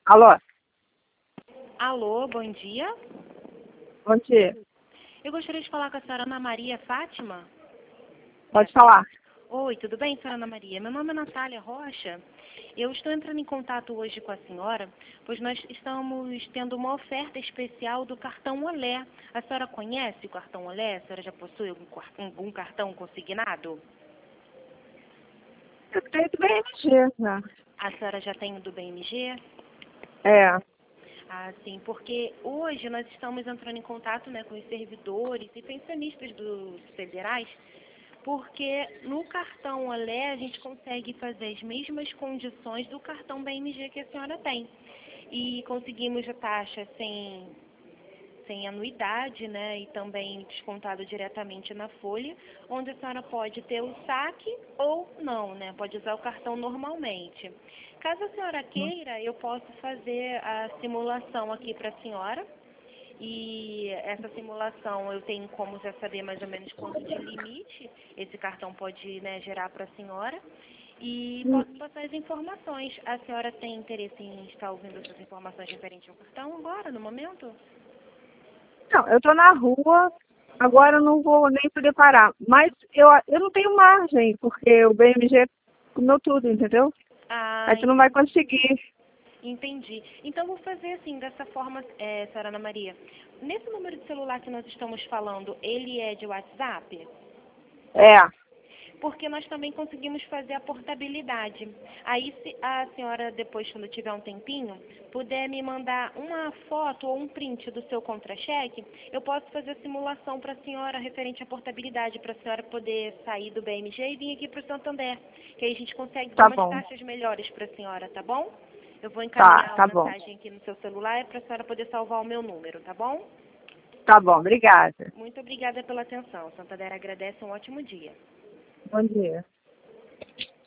Alô, Alô, bom dia. bom dia. Eu gostaria de falar com a senhora Ana Maria Fátima. Pode falar. Oi, tudo bem, senhora Ana Maria? Meu nome é Natália Rocha. Eu estou entrando em contato hoje com a senhora, pois nós estamos tendo uma oferta especial do cartão Olé. A senhora conhece o cartão Olé? A senhora já possui algum cartão consignado? Eu tenho do BMG, né? A senhora já tem o do BMG? É. Ah, sim, porque hoje nós estamos entrando em contato, né, com os servidores e pensionistas dos federais, porque no cartão Olé a gente consegue fazer as mesmas condições do cartão BMG que a senhora tem. E conseguimos a taxa sem anuidade, né, e também descontado diretamente na folha, onde a senhora pode ter o saque ou não, né, pode usar o cartão normalmente. Caso a senhora queira, eu posso fazer a simulação aqui para a senhora. E essa simulação eu tenho como já saber mais ou menos quanto de limite esse cartão pode, né, gerar para a senhora. E posso passar as informações. A senhora tem interesse em estar ouvindo essas informações referentes ao cartão agora, no momento? Não, eu tô na rua, agora eu não vou nem poder parar. Mas eu não tenho margem, porque o BMG comeu tudo, entendeu? Ah, Aí tu não vai conseguir. entendi. Então, vou fazer assim, dessa forma, senhora Ana Maria. Nesse número de celular que nós estamos falando, ele é de WhatsApp? É. Porque nós também conseguimos fazer a portabilidade. Aí, se a senhora, depois, quando tiver um tempinho, puder me mandar uma foto ou um print do seu contra-cheque, eu posso fazer a simulação para a senhora referente à portabilidade, para a senhora poder sair do BMG e vir aqui para o Santander, que aí a gente consegue dar Tá umas bom. taxas melhores para a senhora, tá bom? Eu vou Tá, encaminhar a tá bom. mensagem aqui no seu celular para a senhora poder salvar o meu número, tá bom? Tá bom, obrigada. Muito obrigada pela atenção. Santander agradece, um ótimo dia. Bom dia.